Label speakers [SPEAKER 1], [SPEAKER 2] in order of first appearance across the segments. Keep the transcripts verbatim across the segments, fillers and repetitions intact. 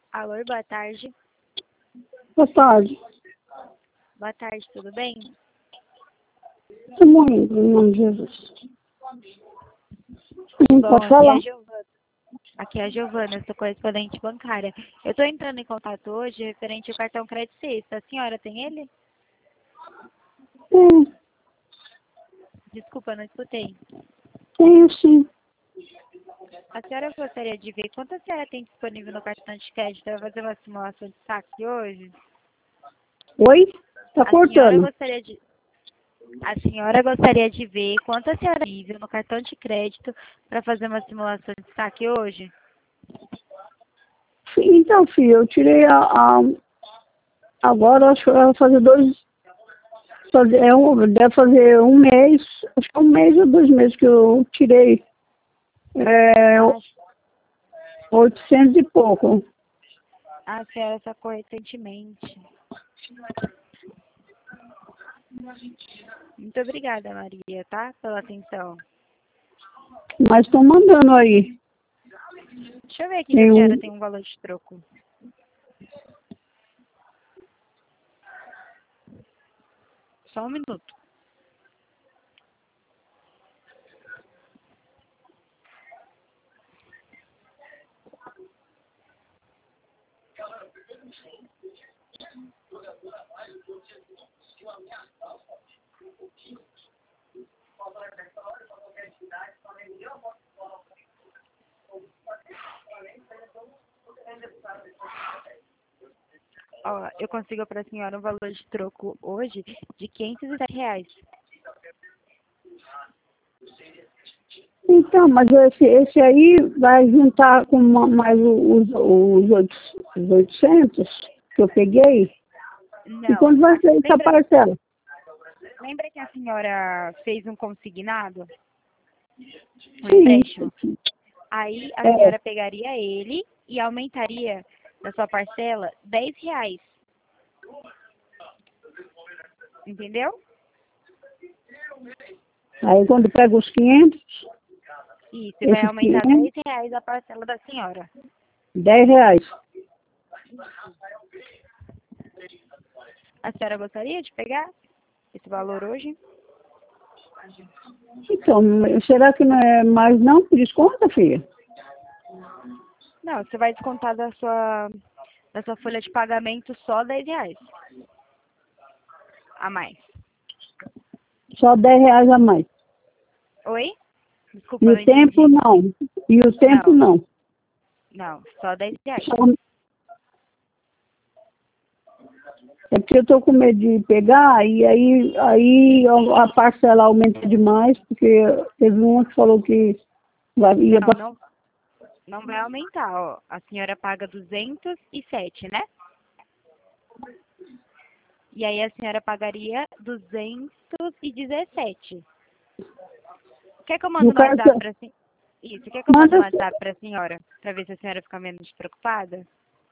[SPEAKER 1] Alô, boa tarde.
[SPEAKER 2] Boa tarde.
[SPEAKER 1] Boa tarde, tudo bem?
[SPEAKER 2] Estou morrendo, em nome de Jesus.
[SPEAKER 1] Bom,
[SPEAKER 2] Pode
[SPEAKER 1] aqui é
[SPEAKER 2] falar?
[SPEAKER 1] a Giovana. Aqui é a Giovana, eu sou correspondente bancária. Eu estou entrando em contato hoje referente ao cartão Crédito Sexta. A senhora tem ele?
[SPEAKER 2] Tenho,
[SPEAKER 1] Desculpa, não escutei.
[SPEAKER 2] tenho sim.
[SPEAKER 1] A senhora gostaria de ver quanto a senhora tem disponível no cartão de crédito para fazer uma simulação de saque hoje?
[SPEAKER 2] Oi? Tá
[SPEAKER 1] A senhora
[SPEAKER 2] cortando.
[SPEAKER 1] gostaria de... A senhora gostaria de ver quanto a senhora tem no cartão de crédito para fazer uma simulação de saque hoje?
[SPEAKER 2] Então, filho, eu tirei a, a- agora acho que vai fazer dois. Fazer, é um, deve fazer um mês, acho que é um mês ou dois meses que eu tirei é,
[SPEAKER 1] Ah,
[SPEAKER 2] oitocentos e pouco.
[SPEAKER 1] a senhora sacou recentemente. Muito obrigada, Maria, tá? Pela atenção.
[SPEAKER 2] Mas estão mandando aí.
[SPEAKER 1] Deixa eu ver aqui se a
[SPEAKER 2] Tem
[SPEAKER 1] senhora
[SPEAKER 2] um,
[SPEAKER 1] tem um valor de troco. Só um minuto. Ó, eu consigo para a senhora um valor de troco hoje de quinhentos e sete reais.
[SPEAKER 2] então, mas esse, esse aí vai juntar com uma- mais os, os, oito- os oitocentos que eu peguei. E
[SPEAKER 1] Não.
[SPEAKER 2] quando vai
[SPEAKER 1] a-
[SPEAKER 2] ser essa
[SPEAKER 1] lembra,
[SPEAKER 2] parcela?
[SPEAKER 1] lembra que a senhora fez um consignado? Um
[SPEAKER 2] Sim.
[SPEAKER 1] empréstimo? Aí a
[SPEAKER 2] É,
[SPEAKER 1] senhora pegaria ele e aumentaria da sua parcela dez reais. Entendeu?
[SPEAKER 2] aí quando pega os quinhentos,
[SPEAKER 1] Isso, e vai
[SPEAKER 2] esses
[SPEAKER 1] aumentar
[SPEAKER 2] quinhentos,
[SPEAKER 1] dez reais a parcela da senhora.
[SPEAKER 2] dez reais.
[SPEAKER 1] A senhora gostaria de pegar esse valor hoje?
[SPEAKER 2] Então, será que não é mais não? Desconta, filha?
[SPEAKER 1] Não, você vai descontar da sua, da sua folha de pagamento só dez reais a mais.
[SPEAKER 2] Só dez reais a mais.
[SPEAKER 1] Oi? Desculpa,
[SPEAKER 2] E
[SPEAKER 1] eu
[SPEAKER 2] o
[SPEAKER 1] não
[SPEAKER 2] tempo
[SPEAKER 1] entendi.
[SPEAKER 2] não. E o tempo
[SPEAKER 1] Não,
[SPEAKER 2] não.
[SPEAKER 1] não, só dez reais.
[SPEAKER 2] Só- É porque eu tô com medo de pegar e aí, aí a parcela aumenta demais, porque teve uma que falou que vai, ia
[SPEAKER 1] Não,
[SPEAKER 2] pra...
[SPEAKER 1] não, não vai aumentar, ó. A senhora paga duzentos e sete, né? E aí a senhora pagaria duzentos e dezessete. Quer que eu mando
[SPEAKER 2] No
[SPEAKER 1] no WhatsApp
[SPEAKER 2] caso,
[SPEAKER 1] pra senhora? Isso, quer que eu mando no
[SPEAKER 2] manda,
[SPEAKER 1] WhatsApp pra senhora? Pra ver se a senhora fica menos preocupada?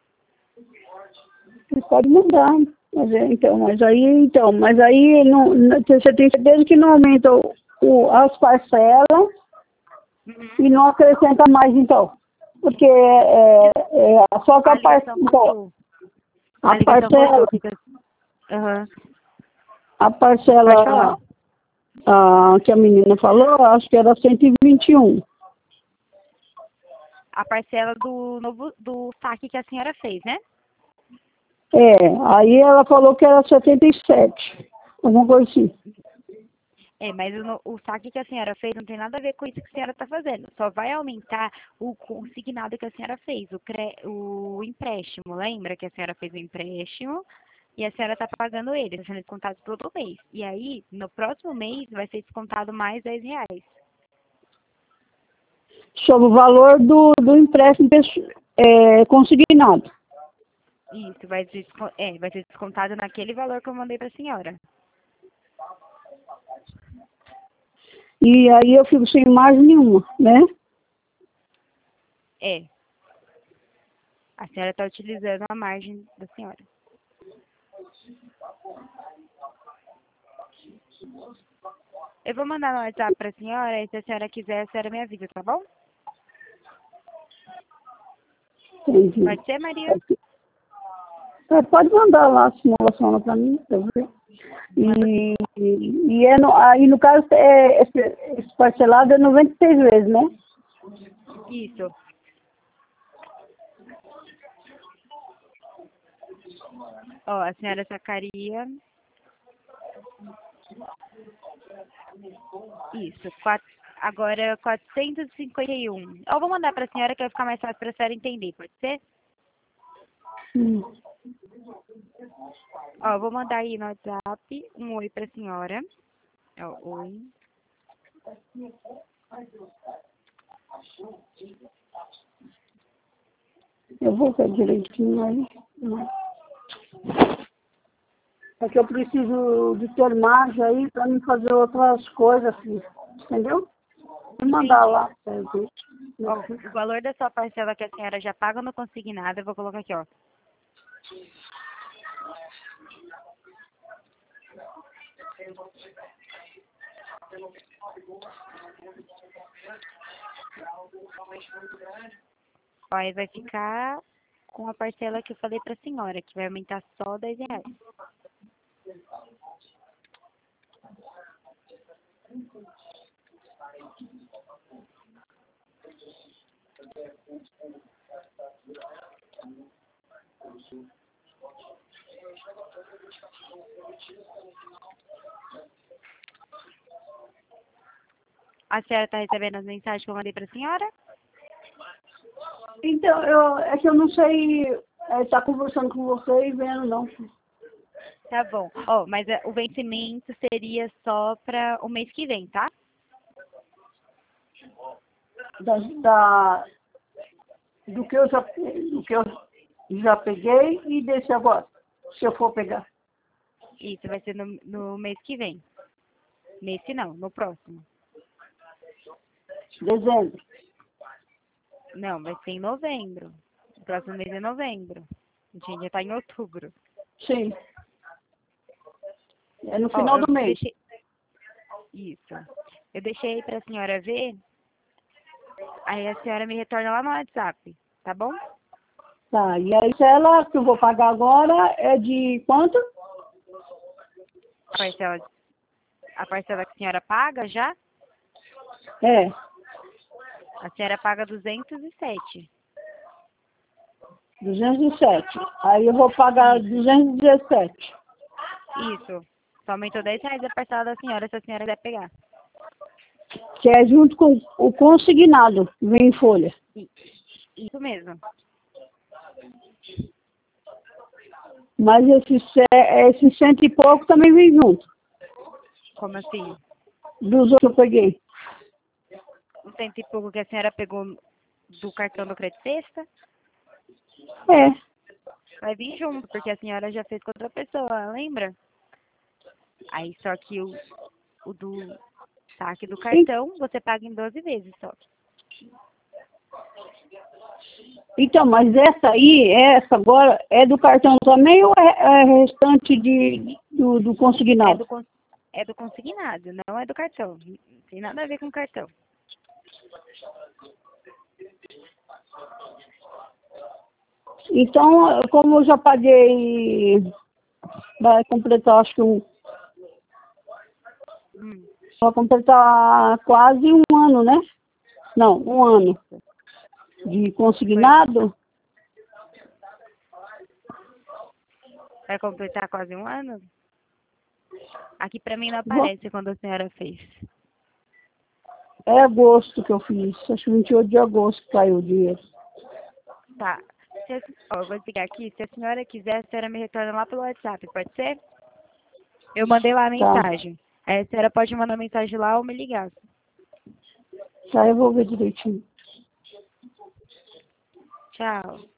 [SPEAKER 2] você pode mandar. Mas, é, então, mas aí, então, mas aí não, não- você tem certeza que não aumenta o, o- as parcelas
[SPEAKER 1] Uhum.
[SPEAKER 2] e não acrescenta mais, então. Porque é, é, só que
[SPEAKER 1] A
[SPEAKER 2] a, par,
[SPEAKER 1] ligação
[SPEAKER 2] então,
[SPEAKER 1] cortou.
[SPEAKER 2] a
[SPEAKER 1] A ligação
[SPEAKER 2] parcela,
[SPEAKER 1] cortou, fica... Aham.
[SPEAKER 2] a
[SPEAKER 1] Pode falar.
[SPEAKER 2] parcela ah, que a menina falou, acho que era cento e vinte e um.
[SPEAKER 1] A parcela do novo do saque que a senhora fez, né?
[SPEAKER 2] É, aí ela falou que era setenta e sete, alguma coisa assim.
[SPEAKER 1] É, mas o, no- o saque que a senhora fez não tem nada a ver com isso que a senhora está fazendo. Só vai aumentar o consignado que a senhora fez, o, cre, o empréstimo. Lembra que a senhora fez o empréstimo e a senhora está pagando ele, está sendo descontado todo mês. E aí, no próximo mês, vai ser descontado mais dez reais.
[SPEAKER 2] Sobre o valor do, do empréstimo pesso- é, consignado.
[SPEAKER 1] Isso, vai ser, desco- é, vai ser descontado naquele valor que eu mandei para a senhora.
[SPEAKER 2] E aí eu fico sem margem nenhuma, né?
[SPEAKER 1] É, a senhora está utilizando a margem da senhora. Eu vou mandar no WhatsApp para a senhora e se a senhora quiser, a senhora me avisa, tá bom?
[SPEAKER 2] Entendi.
[SPEAKER 1] Pode ser, Maria?
[SPEAKER 2] É, pode mandar lá a simulação lá para mim, pra eu ver. E, e, é no, aí, no caso, é, esse, esse parcelado é noventa e seis vezes, né?
[SPEAKER 1] Isso. Ó, a senhora sacaria... Isso, quatro, agora quatrocentos e cinquenta e um. Eu vou mandar para a senhora que vai ficar mais fácil para a senhora entender, pode ser?
[SPEAKER 2] Hum.
[SPEAKER 1] Ó, eu vou mandar aí no WhatsApp um oi para a senhora. Ó, oi.
[SPEAKER 2] Eu vou ver direitinho aí. É que eu preciso de ter margem aí para me fazer outras coisas, assim, entendeu? Vou mandar
[SPEAKER 1] Entendi.
[SPEAKER 2] lá pra eu ver.
[SPEAKER 1] Ó, o valor da sua parcela que a senhora já paga no consignado, eu vou colocar aqui, ó. Ó, aí vai ficar com a parcela que eu falei para a senhora, que vai aumentar só dez reais. A senhora está recebendo as mensagens que eu mandei para a senhora?
[SPEAKER 2] Então, eu, é que eu não sei estar conversando com você e vendo, não.
[SPEAKER 1] Tá bom. Ó, mas é, o vencimento seria só para o mês que vem, tá?
[SPEAKER 2] Da, da, do, que eu já, do que eu já peguei e desse agora, se eu for pegar.
[SPEAKER 1] Isso, vai ser no, no mês que vem. Nesse não, no próximo.
[SPEAKER 2] Dezembro.
[SPEAKER 1] Não, vai ser em novembro. O próximo mês é novembro. A gente já tá em outubro.
[SPEAKER 2] Sim. É no
[SPEAKER 1] Ó,
[SPEAKER 2] final
[SPEAKER 1] eu
[SPEAKER 2] do mês.
[SPEAKER 1] deixei... Isso. Eu deixei para a senhora ver. Aí a senhora me retorna lá no WhatsApp, tá bom?
[SPEAKER 2] Tá, e a parcela que eu vou pagar agora é de quanto?
[SPEAKER 1] A parcela, a parcela que a senhora paga já,
[SPEAKER 2] É,
[SPEAKER 1] a senhora paga duzentos e sete.
[SPEAKER 2] duzentos e sete. Aí eu vou pagar duzentos e dezessete.
[SPEAKER 1] Isso. Só aumentou dez reais a parcela da senhora, se a senhora quiser pegar.
[SPEAKER 2] Que é junto com o consignado, vem em folha.
[SPEAKER 1] Isso mesmo.
[SPEAKER 2] Mas esse, ce- esse cento e pouco também vem junto,
[SPEAKER 1] Como assim?
[SPEAKER 2] dos outros que eu peguei.
[SPEAKER 1] O cento e pouco que a senhora pegou do cartão do crédito sexta,
[SPEAKER 2] É,
[SPEAKER 1] vai vir junto, porque a senhora já fez com outra pessoa, lembra? Aí só que o, o do saque do cartão, você paga em doze vezes só.
[SPEAKER 2] então, mas essa aí, essa agora, é do cartão também ou é, é restante de, do, do
[SPEAKER 1] É
[SPEAKER 2] consignado?
[SPEAKER 1] do, cons- é do consignado, não é do cartão. Não tem nada a ver com cartão.
[SPEAKER 2] Então, como eu já paguei, vai completar, acho que um,
[SPEAKER 1] Hum,
[SPEAKER 2] vai completar quase um ano, né? Não, um ano de consignado.
[SPEAKER 1] vai completar quase um ano? Aqui pra mim não
[SPEAKER 2] Vou-
[SPEAKER 1] aparece quando a senhora fez.
[SPEAKER 2] É agosto que eu fiz, acho que vinte e oito de agosto que caiu o dinheiro.
[SPEAKER 1] Tá. Se a, ó, eu vou desligar aqui. Se a senhora quiser, a senhora me retorna lá pelo WhatsApp, pode ser? Eu mandei lá a
[SPEAKER 2] Tá,
[SPEAKER 1] mensagem. Aí a senhora pode mandar mensagem lá ou me ligar.
[SPEAKER 2] tá, eu vou ver direitinho.
[SPEAKER 1] Tchau.